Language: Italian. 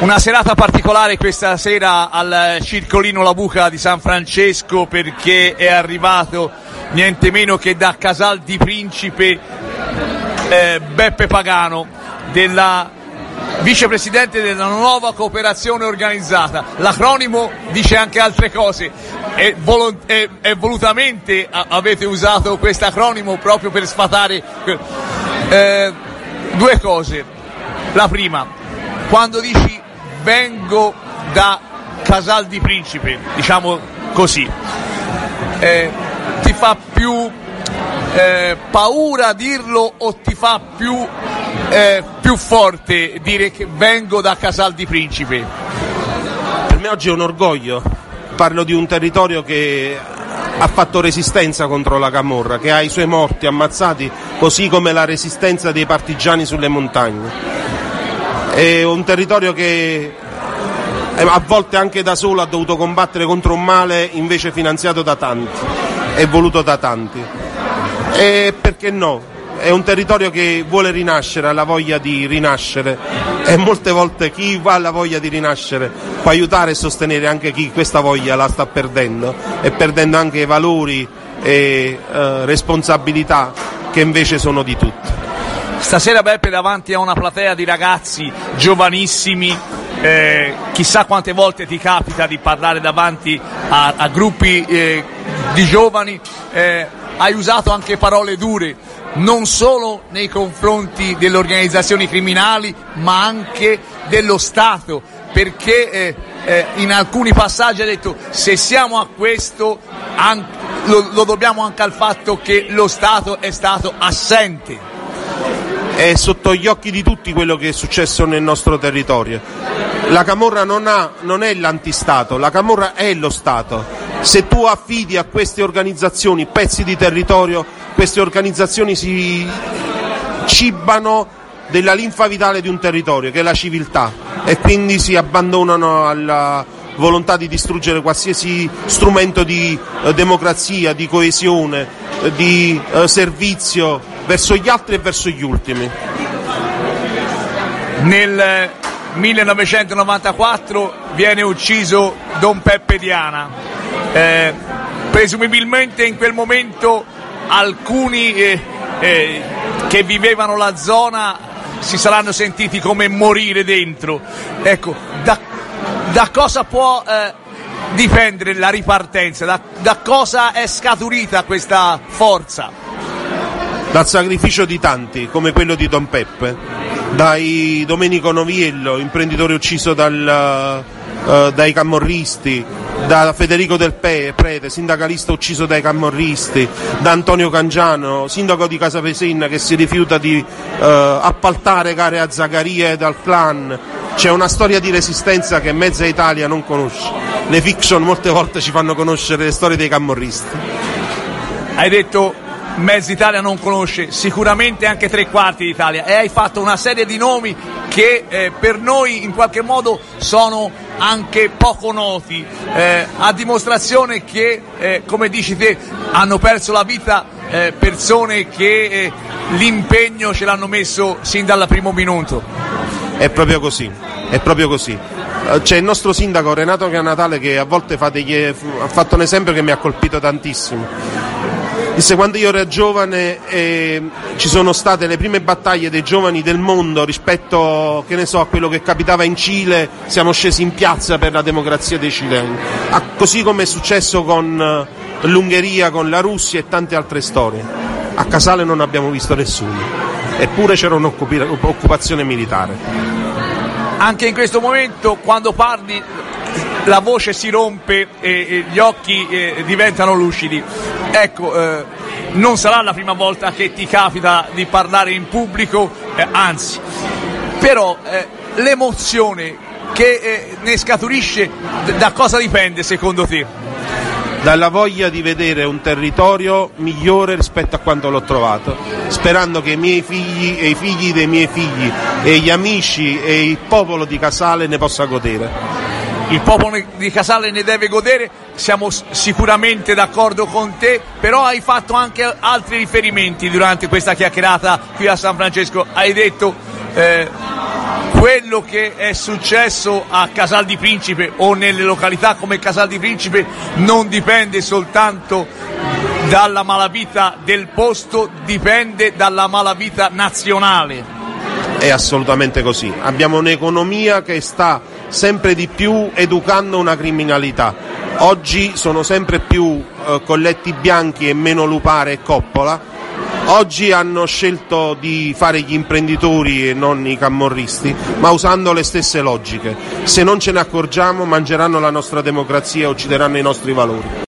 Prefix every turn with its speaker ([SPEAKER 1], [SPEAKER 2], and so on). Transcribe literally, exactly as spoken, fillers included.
[SPEAKER 1] Una serata particolare questa sera al Circolino La Buca di San Francesco, perché è arrivato niente meno che da Casal di Principe eh, Beppe Pagano, della vicepresidente della nuova cooperazione organizzata. L'acronimo dice anche altre cose e, volo- e, e volutamente a- avete usato questo acronimo proprio per sfatare eh, due cose. La prima, quando dici vengo da Casal di Principe, diciamo così, eh, ti fa più eh, paura dirlo o ti fa più, eh, più forte dire che vengo da Casal di Principe?
[SPEAKER 2] Per me oggi è un orgoglio, parlo di un territorio che ha fatto resistenza contro la camorra, che ha i suoi morti ammazzati, così come la resistenza dei partigiani sulle montagne. È un territorio che a volte anche da solo ha dovuto combattere contro un male invece finanziato da tanti e voluto da tanti. E perché no? È un territorio che vuole rinascere, ha la voglia di rinascere, e molte volte chi ha la voglia di rinascere può aiutare e sostenere anche chi questa voglia la sta perdendo, e perdendo anche i valori e eh, responsabilità che invece sono di tutti.
[SPEAKER 1] Stasera Beppe davanti a una platea di ragazzi giovanissimi, eh, chissà quante volte ti capita di parlare davanti a, a gruppi eh, di giovani, eh, hai usato anche parole dure, non solo nei confronti delle organizzazioni criminali ma anche dello Stato, perché eh, eh, in alcuni passaggi hai detto se siamo a questo an- lo, lo dobbiamo anche al fatto che lo Stato è stato assente.
[SPEAKER 2] È sotto gli occhi di tutti quello che è successo nel nostro territorio. La camorra non, ha, non è l'antistato, la camorra è lo Stato. Se tu affidi a queste organizzazioni pezzi di territorio, queste organizzazioni si cibano della linfa vitale di un territorio, che è la civiltà, e quindi si abbandonano alla volontà di distruggere qualsiasi strumento di eh, democrazia, di coesione, eh, di eh, servizio verso gli altri e verso gli ultimi.
[SPEAKER 1] Nel millenovecentonovantaquattro viene ucciso Don Peppe Diana, eh, presumibilmente in quel momento alcuni eh, eh, che vivevano la zona si saranno sentiti come morire dentro. Ecco, da, da cosa può eh, dipendere la ripartenza? Da, da cosa è scaturita questa forza?
[SPEAKER 2] Dal sacrificio di tanti, come quello di Don Peppe, dai Domenico Noviello, imprenditore ucciso dal, uh, dai camorristi, da Federico Del Pe, prete, sindacalista ucciso dai camorristi, da Antonio Cangiano, sindaco di Casapesenna, che si rifiuta di uh, appaltare gare a Zaccaria e al clan. C'è una storia di resistenza che mezza Italia non conosce. Le fiction molte volte ci fanno conoscere le storie dei camorristi.
[SPEAKER 1] Hai detto mezza Italia non conosce, sicuramente anche tre quarti d'Italia, e hai fatto una serie di nomi che eh, per noi in qualche modo sono anche poco noti, eh, a dimostrazione che, eh, come dici te, hanno perso la vita eh, persone che eh, l'impegno ce l'hanno messo sin dal primo minuto.
[SPEAKER 2] È proprio così, è proprio così. C'è il nostro sindaco Renato Canatale che a volte fa degli, ha fatto un esempio che mi ha colpito tantissimo. Disse: quando io ero giovane eh, ci sono state le prime battaglie dei giovani del mondo rispetto, che ne so, a quello che capitava in Cile, siamo scesi in piazza per la democrazia dei cileni, ah, così come è successo con uh, l'Ungheria, con la Russia e tante altre storie. A Casale non abbiamo visto nessuno, eppure c'era un'occupazione militare.
[SPEAKER 1] Anche in questo momento, quando parli, la voce si rompe e, e gli occhi eh, diventano lucidi. Ecco, eh, non sarà la prima volta che ti capita di parlare in pubblico, eh, anzi, però eh, l'emozione che eh, ne scaturisce, da cosa dipende secondo te?
[SPEAKER 2] Dalla voglia di vedere un territorio migliore rispetto a quando l'ho trovato, sperando che i miei figli e i figli dei miei figli e gli amici e il popolo di Casale ne possa godere.
[SPEAKER 1] Il popolo di Casale ne deve godere, siamo sicuramente d'accordo con te, però hai fatto anche altri riferimenti durante questa chiacchierata qui a San Francesco. Hai detto eh, quello che è successo a Casal di Principe o nelle località come Casal di Principe non dipende soltanto dalla malavita del posto, dipende dalla malavita nazionale.
[SPEAKER 2] È assolutamente così. Abbiamo un'economia che sta sempre di più educando una criminalità. Oggi sono sempre più eh, colletti bianchi e meno Lupare e Coppola. Oggi hanno scelto di fare gli imprenditori e non i camorristi, ma usando le stesse logiche. Se non ce ne accorgiamo, mangeranno la nostra democrazia e uccideranno i nostri valori.